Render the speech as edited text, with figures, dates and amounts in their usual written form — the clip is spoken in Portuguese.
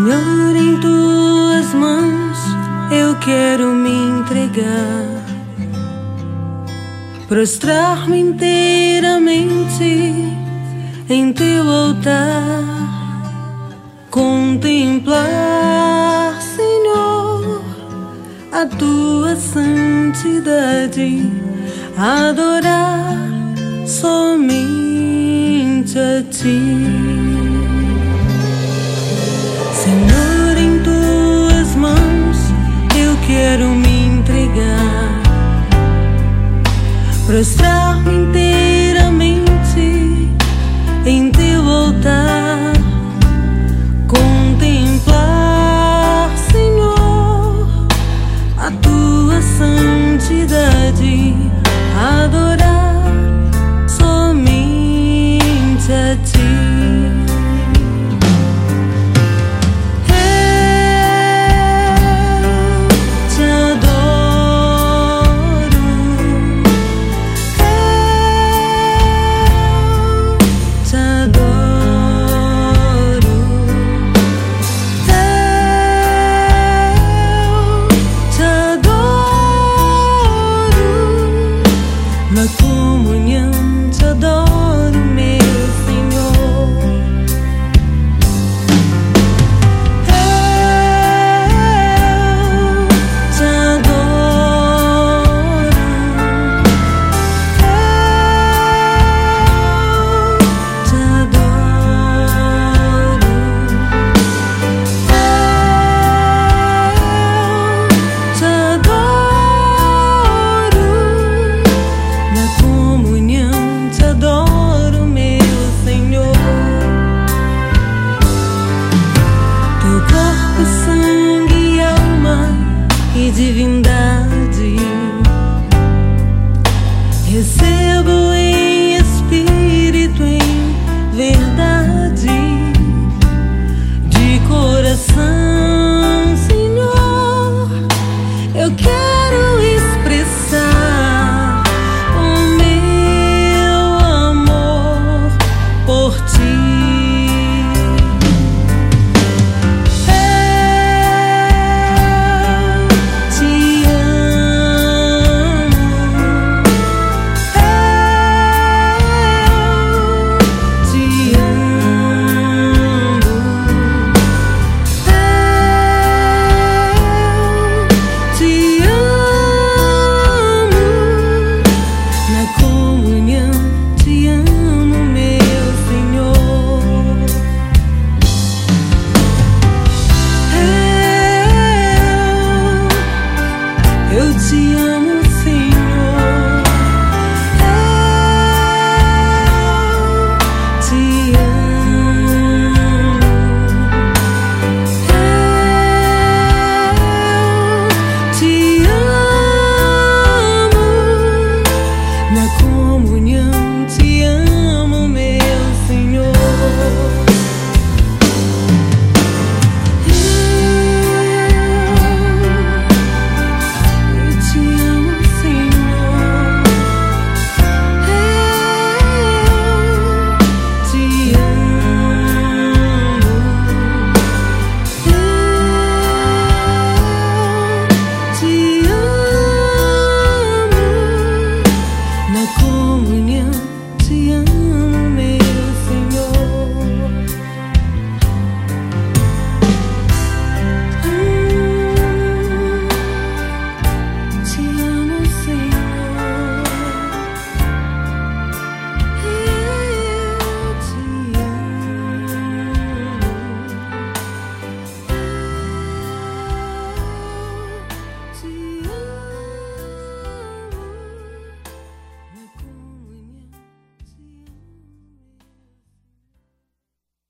Senhor, em tuas mãos eu quero me entregar, prostrar-me inteiramente em teu altar, contemplar, Senhor, a tua santidade, adorar somente a ti. Senhor, em tuas mãos eu quero me entregar, prostrar-me inteiramente em teu altar, contemplar, Senhor, a tua santidade, adorar somente a ti. Na comunhão te adoro, meu Senhor. Eu te adoro. Eu te adoro. Eu te adoro. Na comunhão te adoro, meu Senhor. Teu corpo, sangue e alma e divindade